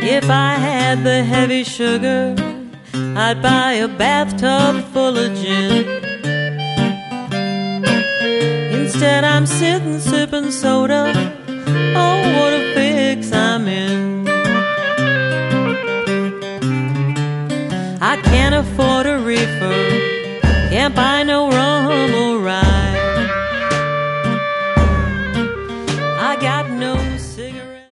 If I had the heavy sugar, I'd buy a bathtub full of gin. Instead I'm sitting sipping soda. Oh, what a fix I'm in. I can't afford a reefer, can't buy